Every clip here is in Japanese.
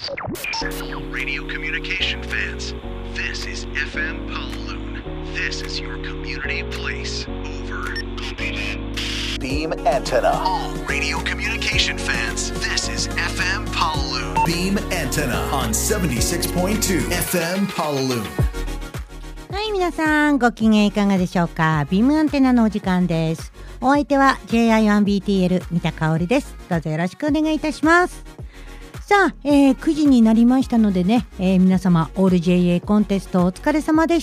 Radio communication fans, this is FM Pawloon. This is your community place. Over. Beam antenna. All radio communication fans, this is FM Pawloon. Beam antenna on 76.2 FM Pawloon. はい、皆さんご機嫌いかがでしょうか。ビームアンテナのお時間です。お相手は JI1BTL 三田香織です。どうぞよろしくお願いいたします。さあ、9時になりましたのでね、皆様オール JA コンテストお疲れ様でした。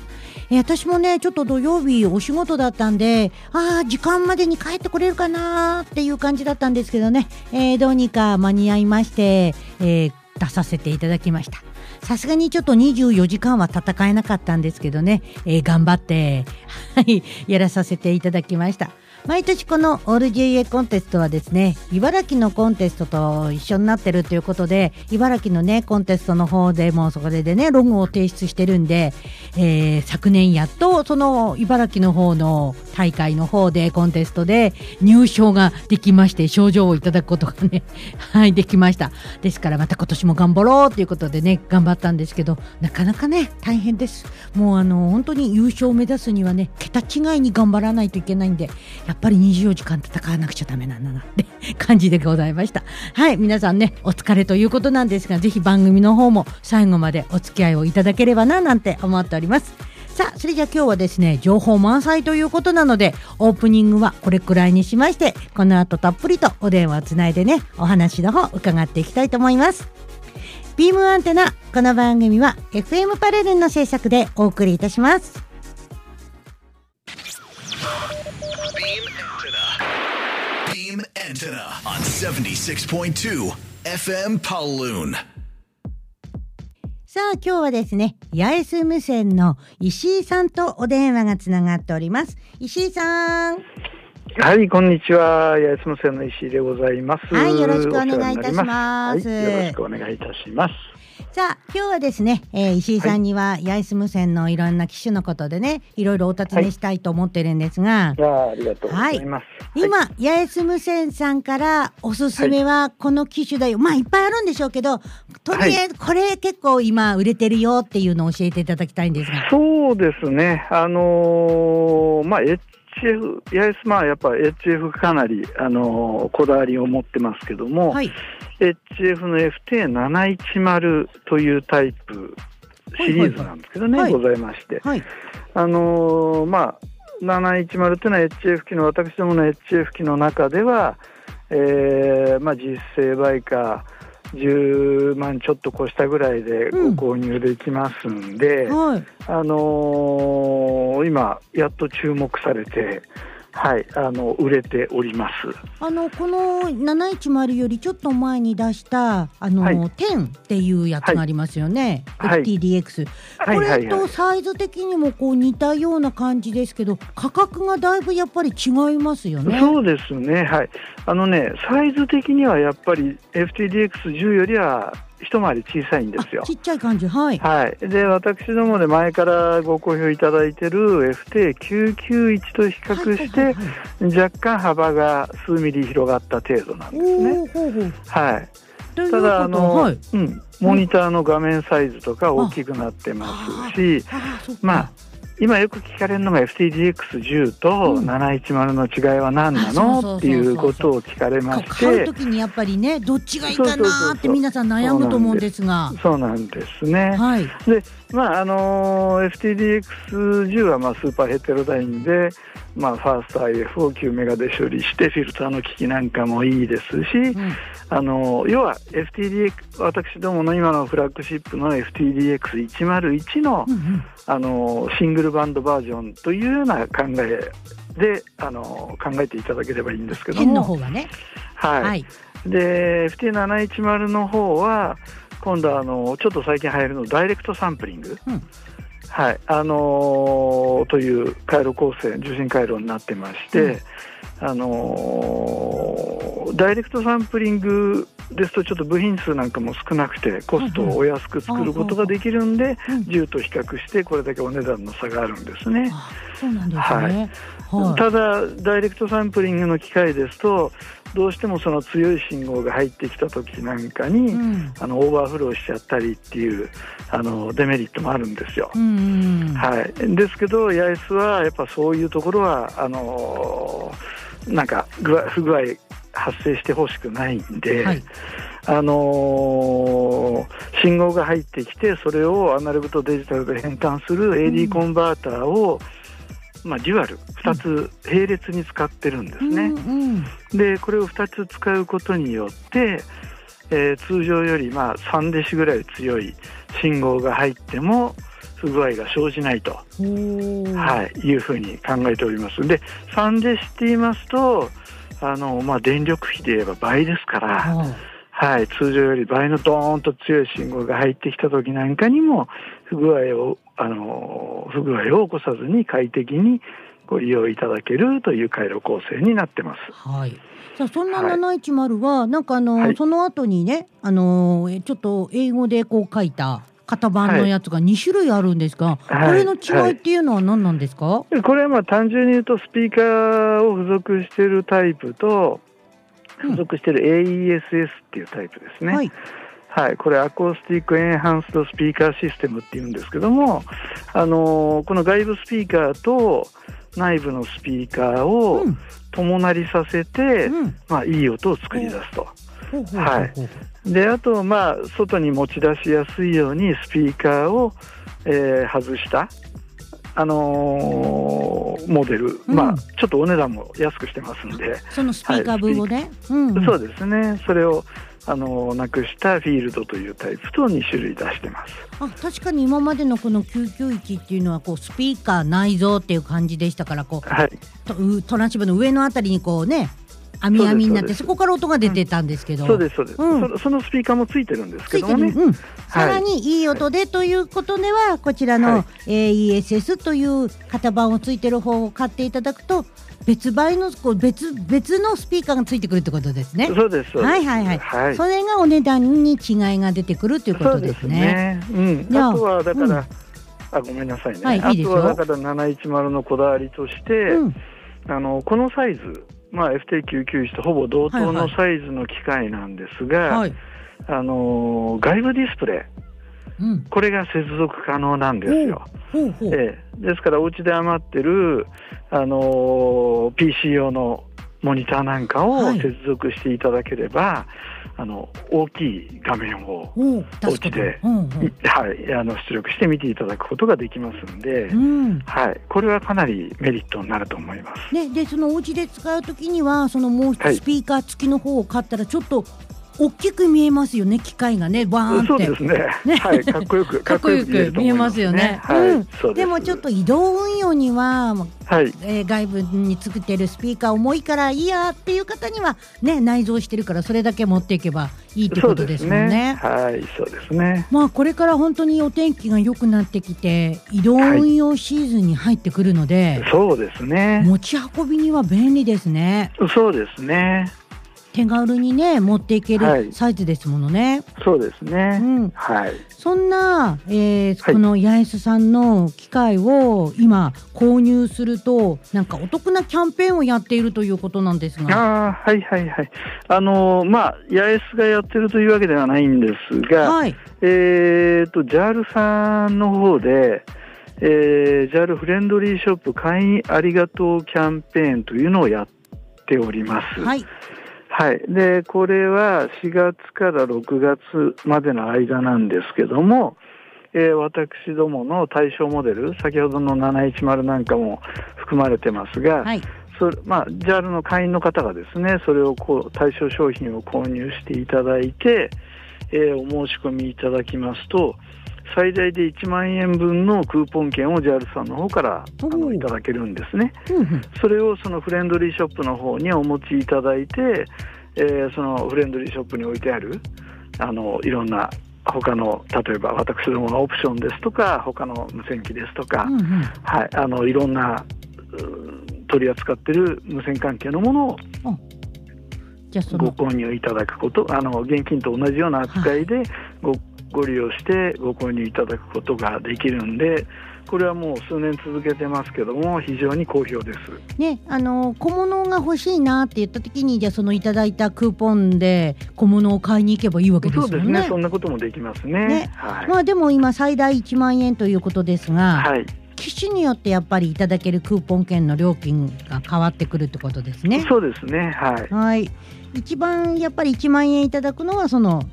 私もねちょっと土曜日お仕事だったんで、時間までに帰ってこれるかなっていう感じだったんですけどね、どうにか間に合いまして、出させていただきました。さすがにちょっと24時間は戦えなかったんですけどね、頑張ってやらさせていただきました。毎年このオール JA コンテストはですね、茨城のコンテストと一緒になってるということで、茨城のねコンテストの方でもそこでねロゴを提出してるんで、昨年やっとその茨城の方の大会の方でコンテストで入賞ができまして、賞状をいただくことがねできました。ですからまた今年も頑張ろうということでね頑張ったんですけど、なかなかね大変です。もう本当に優勝を目指すにはね桁違いに頑張らないといけないんで、やっぱり24時間戦わなくちゃダメなんだなって感じでございました。はい、皆さんねお疲れということなんですが、ぜひ番組の方も最後までお付き合いをいただければななんて思っております。さあ、それじゃあ今日はですね情報満載ということなので、オープニングはこれくらいにしまして、この後たっぷりとお電話をつないでねお話の方伺っていきたいと思います。ビームアンテナ、この番組は FM パレルンの制作でお送りいたします。 Beam antenna on 76.2 FM Pawloon. さあ、今日はですね八重洲無線の石井さんとお電話がつながっております。石井さん。 はい、こんにちは。八重洲無線の石井でございます。 はい、よろしくお願いいたします。 はい、よろしくお願いいたします。 さあ、今日はですね、石井さんには八重洲無線のいろんな機種のことでねいろいろお尋ねしたいと思ってるんですが、 ありがとうございます。 今、八重洲無線さんからおすすめはこの機種だよ、まあいっぱいあるんでしょうけど、とりあえずこれ結構今売れてるよっていうのを教えていただきたいんですが。 そうですね、HF、八重洲やっぱ HF かなりこだわりを持ってますけども、はい、HF の FT710 というタイプシリーズなんですけどね、ございまして、はい、710というのは HF 機の、私どもの HF 機の中では、実製売価10万ちょっと越したぐらいでご購入できますんで、今やっと注目されて、はい、売れております。 この710よりちょっと前に出した10っていうやつがありますよね、FTDX、これとサイズ的にもこう似たような感じですけど、価格がだいぶやっぱり違いますよね。 そうですね、はい、サイズ的にはやっぱり FTDX10 よりは一回り小さいんですよ。 ちっちゃい感じ、はい、 はい、で私どもで前からご好評いただいている FT991 と比較して、若干幅が数ミリ広がった程度なんですね。はい、ただモニターの画面サイズとか大きくなってますし、今よく聞かれるのが FTDX10 と710の違いは何なのっていうことを聞かれまして、 買うときにやっぱりねどっちがいいかなって皆さん悩むと思うんですが、 そうなんですね、はい、でFTDX10 はスーパーヘテロダインで、ファースト IF を9メガで処理してフィルターの機器なんかもいいですし、要は FTDX、 私どもの今のフラッグシップの FTDX101 の、シングルバンドバージョンというような考えで考えていただければいいんですけども、 変の方はね、 はい、で FT710 の方は今度はちょっと最近流行るのダイレクトサンプリング、はい、という回路構成、受信回路になってまして、 ダイレクトサンプリングですとちょっと部品数なんかも少なくてコストをお安く作ることができるんで、銃と比較してこれだけお値段の差があるんですね。 そうなんですね。 ただダイレクトサンプリングの機械ですとどうしてもその強い信号が入ってきた時なんかに、オーバーフローしちゃったりっていうデメリットもあるんですよ。ですけど八重洲はやっぱそういうところはなんか不具合発生してほしくないんで、信号が入ってきてそれをアナログとデジタルで変換する AD コンバーターを、デュアル2つ並列に使ってるんですね。でこれを2つ使うことによって、通常より3デシぐらい強い信号が入っても不具合が生じないと、いうふうに考えております。で3デシって言いますと電力費で言えば倍ですから、通常より倍のドーンと強い信号が入ってきた時なんかにも不具合を起こさずに快適にご利用いただけるという回路構成になってます。 さあそんな710はなんかその後にねちょっと英語でこう書いた型番のやつが2種類あるんですが、これの違いっていうのは何なんですか？ これは単純に言うとスピーカーを付属しているタイプと付属している AESS っていうタイプですね。これアコースティックエンハンスドスピーカーシステムっていうんですけども、この外部スピーカーと内部のスピーカーを共鳴りさせて、いい音を作り出すと。であと外に持ち出しやすいようにスピーカーを、外したモデル、ちょっとお値段も安くしてますんで、 そのスピーカー分をね、 そうですね、それをなくしたフィールドというタイプと2種類出してます。 確かに今までのこの991っていうのはこうスピーカー内蔵っていう感じでしたから、トランシーバーの上のあたりにこうね網になって、そこから音が出てたんですけど、 そうです、そのスピーカーもついてるんですけどもね、 さらにいい音でということではこちらの AESS という型番をついてる方を買っていただくと別のスピーカーがついてくるってことですね。 そうです。それがお値段に違いが出てくるということですね。 あとはだからごめんなさいね、あとはだから710のこだわりとして、このサイズFT991 とほぼ同等のサイズの機械なんですが、外部ディスプレイ、これが接続可能なんですよ。ですからお家で余ってるPC 用のモニターなんかを接続していただければ、大きい画面をお家で、出力して見ていただくことができますんで、これはかなりメリットになると思います。 でそのお家で使うときにはそのもう一つスピーカー付きの方を買ったらちょっと大きく見えますよね、機械がね、バーンって。 そうですね。かっこよく見えますよね。でもちょっと移動運用には、外部に作っているスピーカー重いからいいやっていう方にはね、内蔵してるからそれだけ持っていけばいいってことですもんね。 そうですね。 これから本当にお天気が良くなってきて移動運用シーズンに入ってくるので、 そうですね。 持ち運びには便利ですね。 そうですね。 手軽にね持っていけるサイズですものね。 そうですね。 そんな、この八重洲さんの機械を今購入するとなんかお得なキャンペーンをやっているということなんですが。八重洲がやってるというわけではないんですが、JAL さんの方で、JAL フレンドリーショップ会員ありがとうキャンペーンというのをやっております。でこれは4月から6月までの間なんですけども、私どもの対象モデル、先ほどの710なんかも含まれてますが、JAL の会員の方がですね、それを対象商品を購入していただいて、お申し込みいただきますと最大で1万円分のクーポン券を JAL さんの方からいただけるんですね。それをそのフレンドリーショップの方にお持ちいただいて、そのフレンドリーショップに置いてあるいろんな他の、例えば私どものオプションですとか他の無線機ですとか、いろんな取り扱っている無線関係のものをご購入いただくこと、現金と同じような扱いでご利用してご購入いただくことができるんで、これはもう数年続けてますけども非常に好評です、 ね、小物が欲しいなって言った時にじゃあそのいただいたクーポンで小物を買いに行けばいいわけですよね。 そうですね、そんなこともできますね。 まあ、でも今最大1万円ということですが、 はい、 機種によってやっぱりいただけるクーポン券の料金が変わってくるってことですね。 そうですね、はい、 一番やっぱり1万円いただくのはその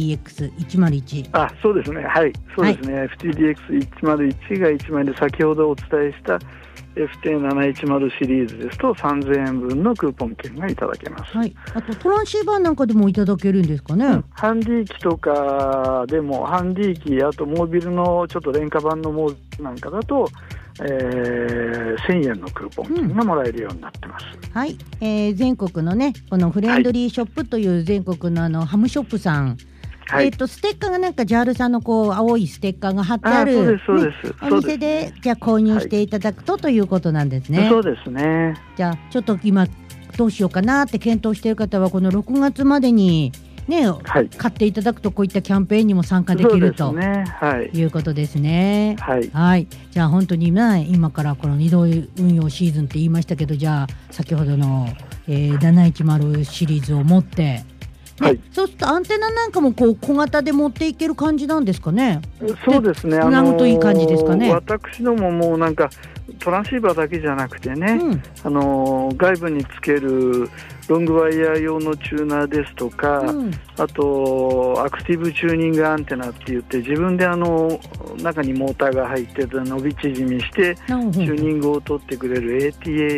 FTDX101。 そうですね、はい、そうですね、FTDX101 が1万円で、先ほどお伝えした FT710 シリーズですと3000円分のクーポン券がいただけます。 あとトランシーバーなんかでもいただけるんですかね。 ハンディ機とかでも、ハンディ機、あとモービルのちょっと廉価版のモービルなんかだと、1000円のクーポン券がもらえるようになってます。 全国のね、このフレンドリーショップという全国のハムショップさん、ステッカーがなんか JAL さんのこう青いステッカーが貼ってあるお店でじゃあ購入していただくということなんですね。 そうですね。 じゃあちょっと今どうしようかなって検討している方はこの6月までにね、買っていただくとこういったキャンペーンにも参加できるということですね。じゃあ本当に今からこの2度運用シーズンって言いましたけど、じゃあ先ほどの、710シリーズを持ってそうするとアンテナなんかもこう小型で持っていける感じなんですかね。 そうですね、 つなぐといい感じですかね。 私どももうなんかトランシーバーだけじゃなくてね、外部につけるロングワイヤー用のチューナーですとか、あとアクティブチューニングアンテナって言って自分で中にモーターが入って伸び縮みしてチューニングを取ってくれる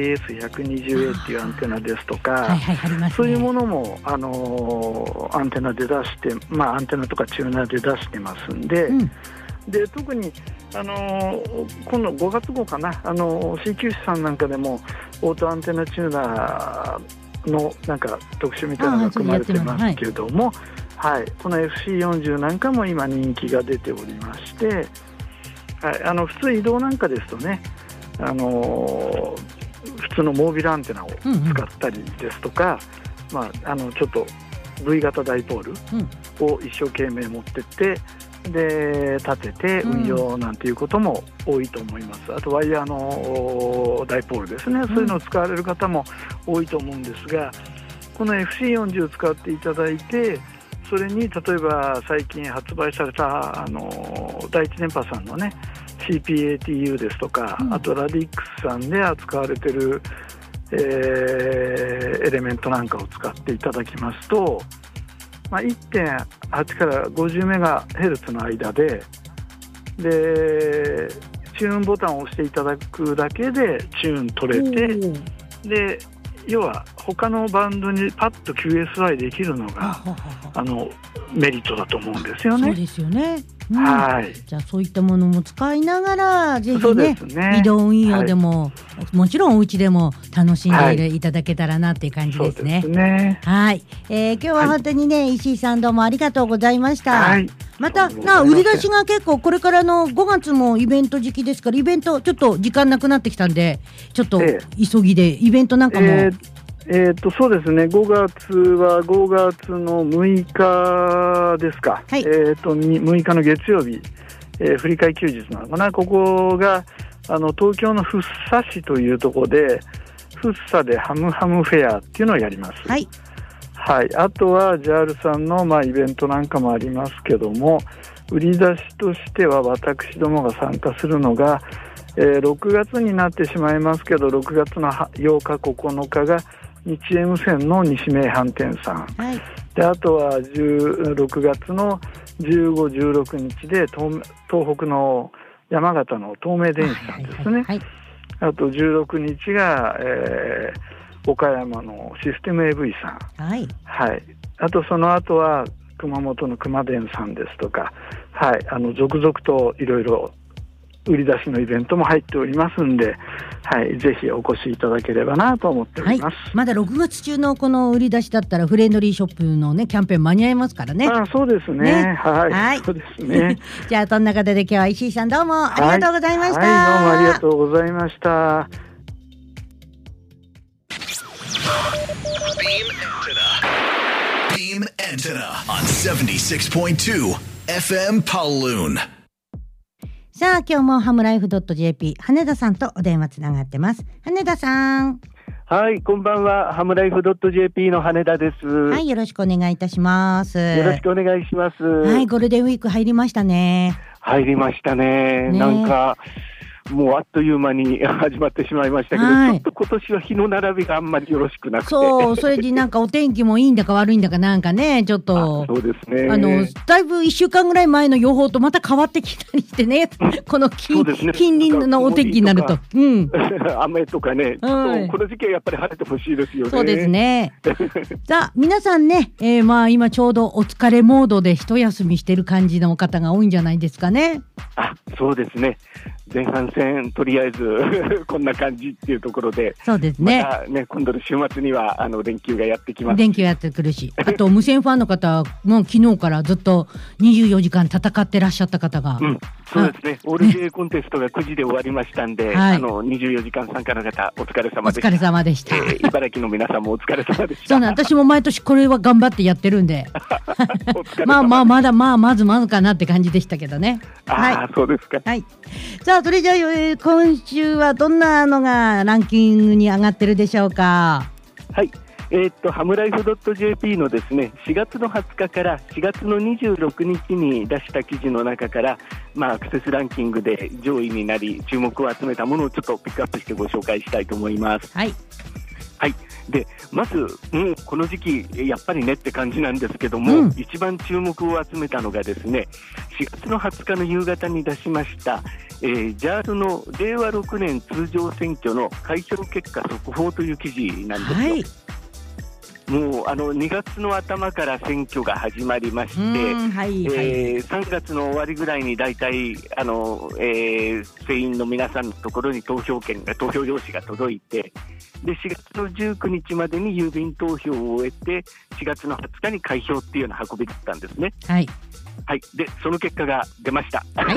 ATAS120A っていうアンテナですとか、そういうものもアンテナで出して、アンテナとかチューナーで出してますんで、で特に今度5月号かな、CQ さんなんかでもオートアンテナチューナーのなんか特集みたいなのが組まれてますけれども、この FC40 なんかも今人気が出ておりまして、普通移動なんかですとね、普通のモービルアンテナを使ったりですとか、ちょっと V 型ダイポールを一生懸命持ってってで立てて運用なんていうことも多いと思います。あとワイヤーのダイポールですね、そういうのを使われる方も多いと思うんですが、この FC40 を使っていただいて、それに例えば最近発売された第一電波さんのね CPATU ですとか、あとラディックスさんで扱われている、エレメントなんかを使っていただきますと、1.8 から50メガヘルツの間でチューンボタンを押していただくだけでチューン取れて、で要は他のバンドにパッと QSY できるのがメリットだと思うんですよね。 そうですよね。じゃあそういったものも使いながらぜひね、移動運用でも、もちろんお家でも楽しんでいただけたらなっていう感じですね。今日は本当にね、石井さんどうもありがとうございました。また売り出しが結構これからの5月もイベント時期ですから、イベントちょっと時間なくなってきたんでちょっと急ぎでイベントなんかも、 そうですね、5月は5月の6日ですか、6日の月曜日、振り替え休日なのかな、ここが東京の福生市というところで福生でハムハムフェアっていうのをやります。あとは JAL さんのイベントなんかもありますけども、売り出しとしては私どもが参加するのが、6月になってしまいますけど、6月の8日9日が日英無線の西名阪店さん、であとは6月の15、16日で東北の山形の東名電子さんですね。あと16日が、岡山のシステム AV さん、あとその後は熊本の熊電さんですとか、続々といろいろ売り出しのイベントも入っておりますんで、ぜひお越しいただければなと思っております。 まだ6月中のこの売り出しだったらフレンドリーショップのねキャンペーン間に合いますからね。 そうですね。そうですね。 じゃあそんな方で今日は石井さんどうもありがとうございました。 どうもありがとうございました。 Beam Antenna on 76.2 FM Pawloon。 さあ今日もハムライフ .jp 羽田さんとお電話つながってます。羽田さん。 はい、こんばんは。ハムライフ .jp の羽田です。 はい、よろしくお願いいたします。 よろしくお願いします。 はい、ゴールデンウィーク入りましたね。 入りましたね。なんかもうあっという間に始まってしまいましたけど、 はい、 ちょっと今年は日の並びがあんまりよろしくなくて、 そう、それでなんかお天気もいいんだか悪いんだかなんかね、ちょっとそうですね。 だいぶ1週間ぐらい前の予報とまた変わってきたりしてね、この近隣のお天気になると、 雨とかね、ちょっとこの時期はやっぱり晴れてほしいですよね。 そうですね。さあ皆さんね、まあ今ちょうどお疲れモードで一休みしてる感じの方が多いんじゃないですかね。 そうですね。前半戦とりあえずこんな感じっていうところで、 そうですね。 またね、今度の週末には連休がやってきます。 連休やってくるし、あと無線ファンの方も昨日からずっと24時間戦ってらっしゃった方が、 そうですね。オール J コンテストが9時で終わりましたんで、24時間参加の方お疲れ様でした。 お疲れ様でした。 茨城の皆さんもお疲れ様でした。 そうなん、私も毎年これは頑張ってやってるんでまだまずかなって感じでしたけどね。 そうですか。 はい。さあそれじゃあ、今週はどんなのがランキングに上がってるでしょうか。 はい。ハムライフ .jp のですね、4月の20日から4月の26日に出した記事の中から、アクセスランキングで上位になり注目を集めたものをちょっとピックアップしてご紹介したいと思います。 はい。 はい。でまず、この時期やっぱりねって感じなんですけども、一番注目を集めたのがですね、4月の20日の夕方に出しました、JAL の令和6年通常選挙の開票結果速報という記事なんですよ。はい。もう2月の頭から選挙が始まりまして、3月の終わりぐらいにだいたい定員の皆さんのところに投票用紙が届いて、で4月の19日までに郵便投票を終えて4月の20日に開票っていうような運びだったんですね。 はい。 はい、でその結果が出ました。 はい、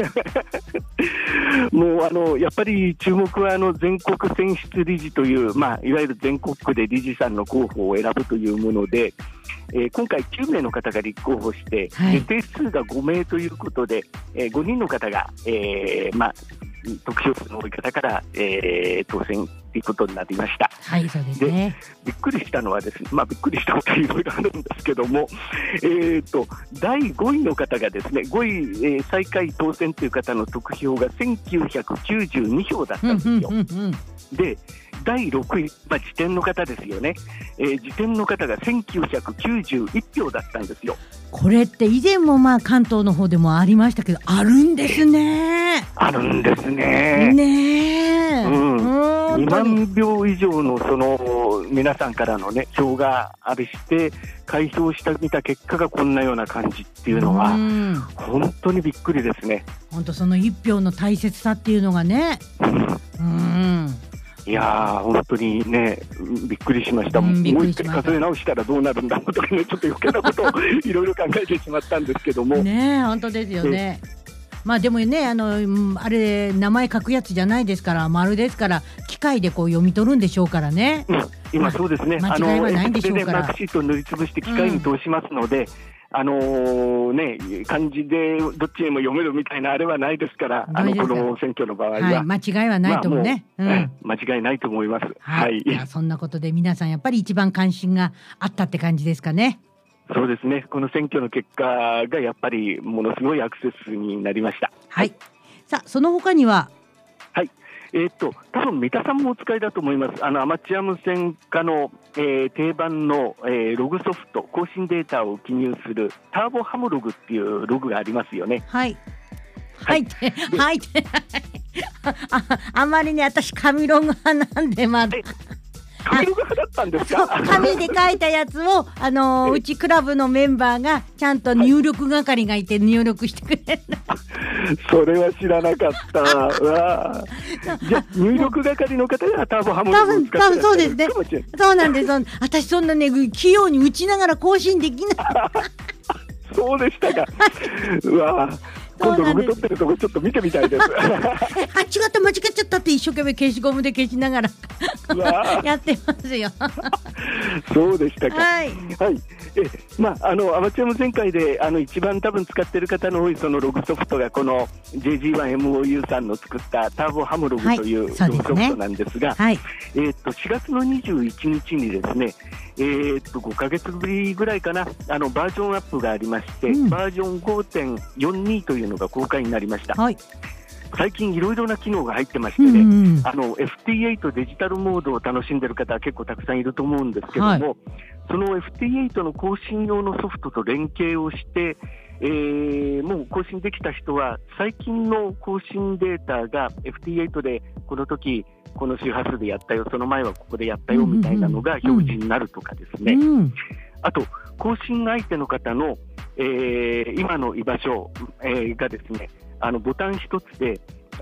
もうやっぱり注目は全国選出理事という、いわゆる全国区で理事さんの候補を選ぶというもので、今回9名の方が立候補して、定数が5名ということで、5人の方が、得票数の多い方から、当選ということになりました。 はい、そうですね。 でびっくりしたのはですね、びっくりしたことはいろいろあるんですけども、第5位の方がですね、5位、最下位当選という方の得票が1992票だったんですよ。で第6位、時点の方ですよね、時点の方が1991票だったんですよ。 これって以前も関東の方でもありましたけど、あるんですね。 あるんですね。2万票以上のその皆さんからのね票があれして開票した見た結果がこんなような感じっていうのは本当にびっくりですね。 本当その1票の大切さっていうのがね。 いやー本当にねびっくりしました。もう一回数え直したらどうなるんだろうとかね、ちょっと余計なことをいろいろ考えてしまったんですけどもね。本当ですよね。でもね、あれ名前書くやつじゃないですから、丸ですから機械でこう読み取るんでしょうからね。 今そうですね、 間違いはないんでしょうから、 マークシートを塗りつぶして機械に通しますので、漢字でどっちにも読めるみたいなあれはないですから、この選挙の場合は、 間違いはないと思うね。 間違いないと思います。はい。 そんなことで皆さんやっぱり一番関心があったって感じですかね。 そうですね。この選挙の結果がやっぱりものすごいアクセスになりました。 はい。さあその他には、 はい。多分三田さんもお使いだと思います。アマチュア無線化の、定番の、ログソフト更新データを記入するターボハムログっていうログがありますよね。 はい。あまりね私紙ログ派なんで紙ログ派だったんですか？ 紙で書いたやつをうちクラブのメンバーがちゃんと入力係がいて入力してくれる。 それは知らなかった。じゃあ入力係の方がターボハムログを使ってらっしゃる。 そうですね。そうなんです。私そんなね器用に打ちながら更新できない。 そうでしたか。 今度ログ取ってるとこちょっと見てみたいです。 違った間違っちゃったって一生懸命消しゴムで消しながらやってますよ。 そうでしたか。 はい、 はい。アマチュア無線界で一番多分使っている方の多いそのログソフトがこの JG1MOU さんの作ったターボハムログというログソフトなんですが、4月の21日にですね、5ヶ月ぶりぐらいかな、バージョンアップがありまして、バージョン 5.42 というのが公開になりました。はい、最近いろいろな機能が入ってましてね、FT8 デジタルモードを楽しんでいる方は結構たくさんいると思うんですけども、はい、その FT8 の更新用のソフトと連携をして、もう更新できた人は最近の更新データが FT8 でこの時この周波数でやったよ、その前はここでやったよみたいなのが表示になるとかですね、あと更新相手の方の、今の居場所、がですね、ボタン一つで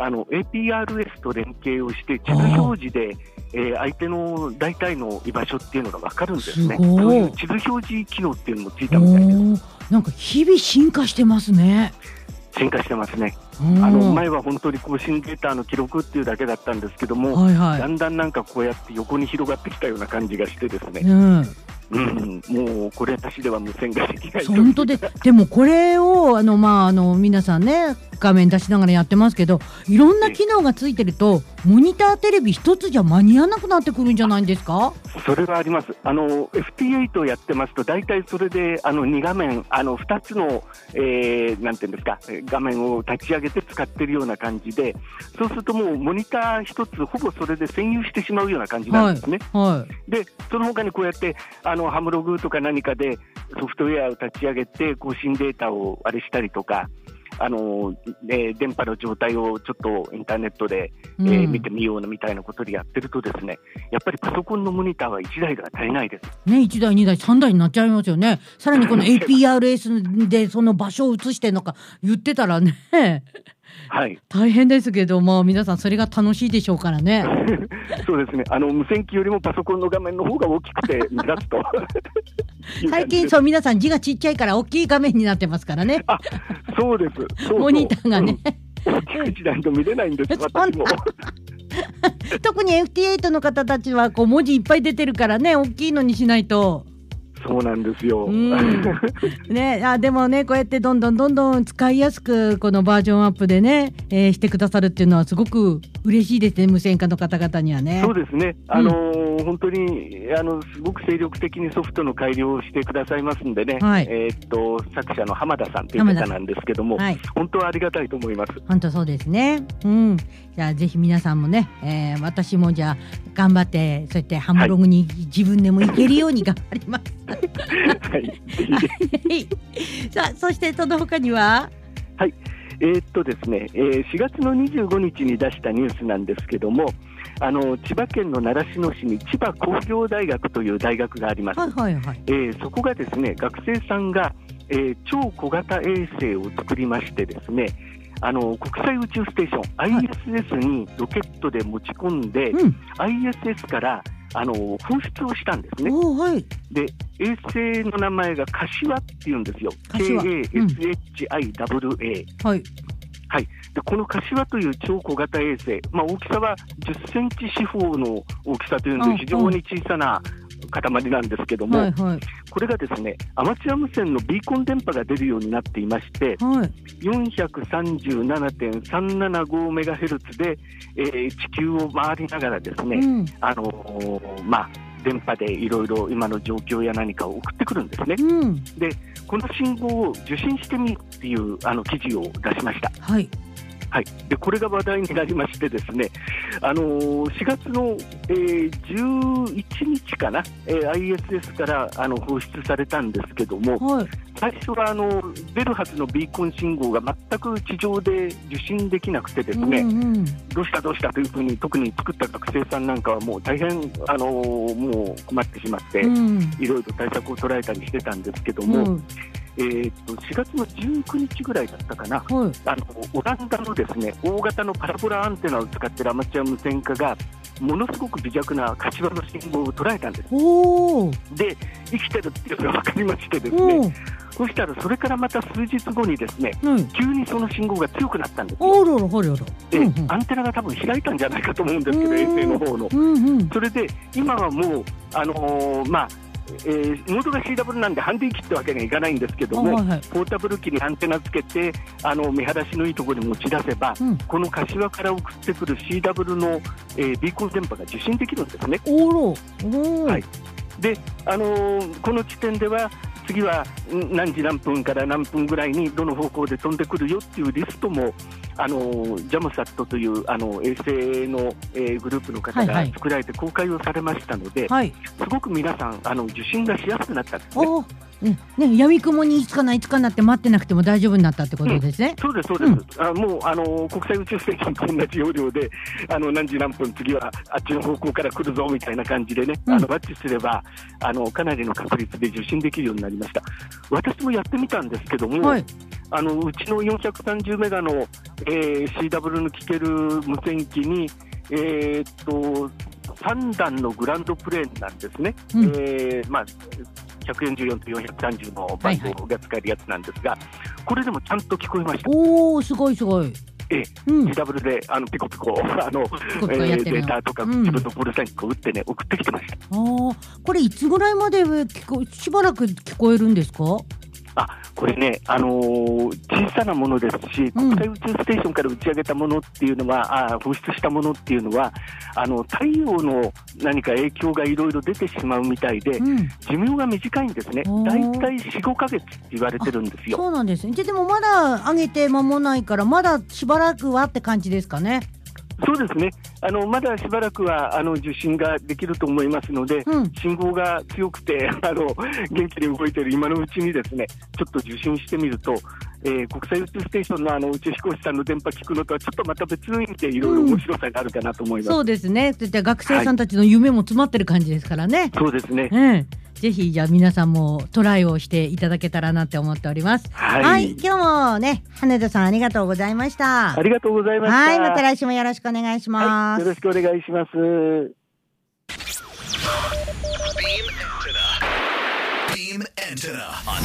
APRS と連携をして地図表示で、相手の大体の居場所っていうのが分かるんですね。そういう地図表示機能っていうのもついたみたいです。 なんか日々進化してますね。 進化してますね。前は本当に更新データの記録っていうだけだったんですけども、だんだんなんかこうやって横に広がってきたような感じがしてですね、もうこれなしでは無線ができない。 本当でもこれを皆さんね画面出しながらやってますけど、いろんな機能がついてるとモニターテレビ一つじゃ間に合わなくなってくるんじゃないんですか？ それはあります。FT8 をやってますと大体それで2画面2つの、なんていうんですか、画面を立ち上げて使ってるような感じで、そうするともうモニター一つほぼそれで占有してしまうような感じなんですね。でその他にこうやってハムログとか何かでソフトウェアを立ち上げて更新データをあれしたりとか、電波の状態をちょっとインターネットで、見てみようなみたいなことでやってるとですね、やっぱりパソコンのモニターは1台では足りないですね。 1台2台3台になっちゃいますよね。さらにこの APRS でその場所を移してるのか言ってたらねはい、 大変ですけど、皆さんそれが楽しいでしょうからね。 そうですね、無線機よりもパソコンの画面の方が大きくて目立つと最近皆さん字がちっちゃいから大きい画面になってますからね。 そうです。そうモニターがね、 大きくしないと見れないんです私も特に FT8 の方たちは文字いっぱい出てるからね、大きいのにしないと。 そうなんですよ、 でもね、こうやってどんどん使いやすくこのバージョンアップでね、してくださるっていうのはすごく嬉しいですね、無線化の方々にはね。 そうですね、本当にすごく精力的にソフトの改良をしてくださいますんでね、作者の浜田さんという方なんですけども、本当はありがたいと思います。 本当そうですね、じゃあぜひ皆さんもね、私もじゃあ頑張ってそうやってハムログに自分でもいけるように頑張ります、さあ、そしてその他にはですね、4月の25日に出したニュースなんですけども、千葉県の習志野市に千葉工業大学という大学があります。そこがですね、学生さんが、超小型衛星を作りましてですね、国際宇宙ステーション、ISS にロケットで持ち込んで、ISS から放出をしたんですね。で衛星の名前が柏っていうんですよ。KASHIWA、でこの柏という超小型衛星、大きさは10センチ四方の大きさというので非常に小さな塊なんですけども、これがですね、アマチュア無線のビーコン電波が出るようになっていまして、437.375 メガヘルツで、地球を回りながらですね、電波でいろいろ今の状況や何かを送ってくるんですね。でこの信号を受信してみるっていう記事を出しました。でこれが話題になりましてですね、4月の、11日かな、ISS から放出されたんですけども、最初は出るはずのビーコン信号が全く地上で受信できなくてですね、どうしたというふうに、特に作った学生さんなんかはもう大変もう困ってしまって、いろいろ対策を捉えたりしてたんですけども、4月の19日ぐらいだったかな、オランダのですね、大型のパラボラアンテナを使っているアマチュア無線化がものすごく微弱な柏の信号を捉えたんです。で生きてるっていうのが分かりましてですね、そしたらそれからまた数日後にですね、急にその信号が強くなったんですよ。で、アンテナが多分開いたんじゃないかと思うんですけど、衛星の方の、それで今はもうモードが CW なんでハンディ機ってわけにはいかないんですけども、ポータブル機にアンテナつけて見晴らしのいいところに持ち出せば、この柏から送ってくる CW の、ビーコン電波が受信できるんですね。で、この地点では次は何時何分から何分ぐらいにどの方向で飛んでくるよっていうリストもジャムサットという衛星の、グループの方が作られて公開をされましたので、すごく皆さん受信がしやすくなったんですね。 闇雲にいつかなって待ってなくても大丈夫になったってことですね。 そうです、もう国際宇宙ステーションと同じ要領で何時何分次はあっちの方向から来るぞみたいな感じでね、バッチすればかなりの確率で受信できるようになりました。私もやってみたんですけども、うちの430メガの、CW の聞ける無線機に、3段のグランドプレーンなんですね。144と430の番号が使えるやつなんですが、これでもちゃんと聞こえました。 すごい。 CW でピコピコデータとか自分のボールサインを打ってね送ってきてました。 これいつぐらいまでしばらく聞こえるんですか？ これね、小さなものですし、国際宇宙ステーションから打ち上げたものっていうのは、放出したものっていうのは太陽の何か影響がいろいろ出てしまうみたいで、寿命が短いんですね。だいたい 4,5 ヶ月って言われてるんですよ。 そうなんですね。でもまだ上げて間もないからまだしばらくはって感じですかね。 そうですね、まだしばらくは受信ができると思いますので、信号が強くて元気に動いている今のうちにですね、ちょっと受信してみると、国際宇宙ステーションの宇宙飛行士さんの電波聞くのとはちょっとまた別の意味でいろいろ面白さがあるかなと思います。 そうですね。学生さんたちの夢も詰まってる感じですからね。 そうですね。 ぜひじゃあ皆さんもトライをしていただけたらなって思っております。今日もね、羽田さんありがとうございました。 ありがとうございました。 また来週もよろしくお願いします。 よろしくお願いします。 Beam Antenna on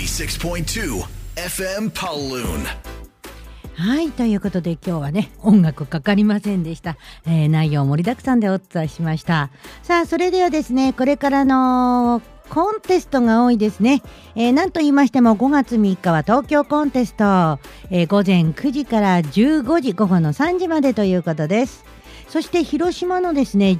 76.2 FM Paloon。 ということで今日はね、音楽かかりませんでした。内容盛りだくさんでお伝えしました。さあ、それではですね、これからのコンテストが多いですね。なんと言いましても5月3日は東京コンテスト、午前9時から15時、午後の3時までということです。そして広島のですね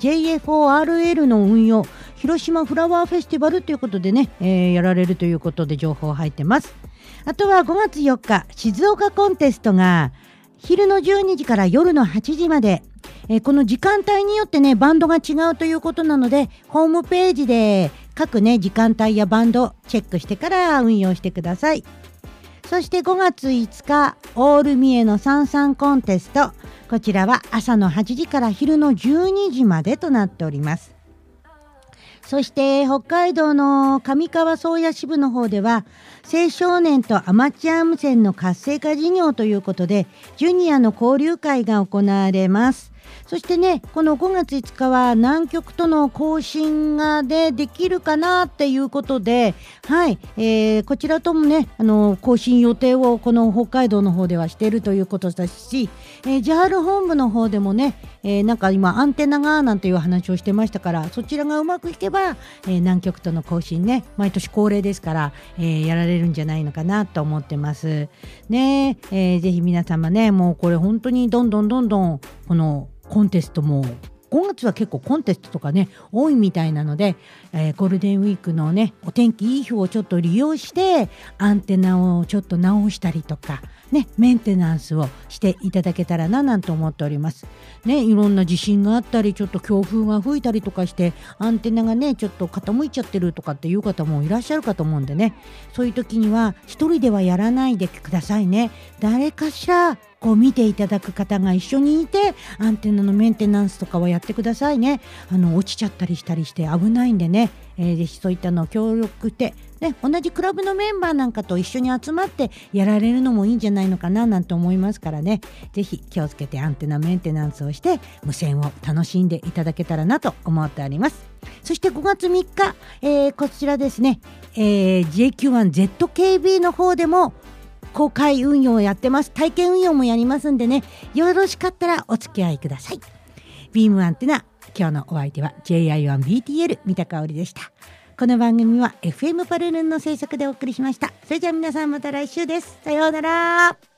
JFORL の運用、広島フラワーフェスティバルということでね、やられるということで情報入ってます。あとは5月4日静岡コンテストが昼の12時から夜の8時まで、この時間帯によってねバンドが違うということなので、ホームページで各ね時間帯やバンドチェックしてから運用してください。そして5月5日オールミエのサンサンコンテスト、こちらは朝の8時から昼の12時までとなっております。そして北海道の上川宗谷支部の方では青少年とアマチュア無線の活性化事業ということでジュニアの交流会が行われます。そしてね、この5月5日は南極との交信ができるかなっていうことで、こちらともね交信予定をこの北海道の方ではしているということですし、JAL 本部の方でもね、なんか今アンテナがなんていう話をしてましたから、そちらがうまくいけば、南極との交信ね毎年恒例ですから、やられるんじゃないのかなと思ってますね。ぜひ皆様ね、もうこれ本当にどんどんこのコンテストも5月は結構コンテストとかね多いみたいなので、ゴールデンウィークのねお天気いい日をちょっと利用してアンテナをちょっと直したりとかね、メンテナンスをしていただけたらななんて思っておりますね。いろんな地震があったりちょっと強風が吹いたりとかしてアンテナがねちょっと傾いちゃってるとかっていう方もいらっしゃるかと思うんでね、そういう時には一人ではやらないでくださいね。誰かしらこう見ていただく方が一緒にいてアンテナのメンテナンスとかはやってくださいね。落ちちゃったりしたりして危ないんでね、ぜひそういったのを協力してね、同じクラブのメンバーなんかと一緒に集まってやられるのもいいんじゃないのかななんて思いますからね、ぜひ気をつけてアンテナメンテナンスをして無線を楽しんでいただけたらなと思っております。そして5月3日、こちらですね、JQ1ZKB の方でも公開運用をやってます。体験運用もやりますんでね、よろしかったらお付き合いください。ビームアンテナ、今日のお相手は JI1BTL 三田香織でした。この番組は FM パルルンの制作でお送りしました。それじゃあ皆さんまた来週です。さようなら。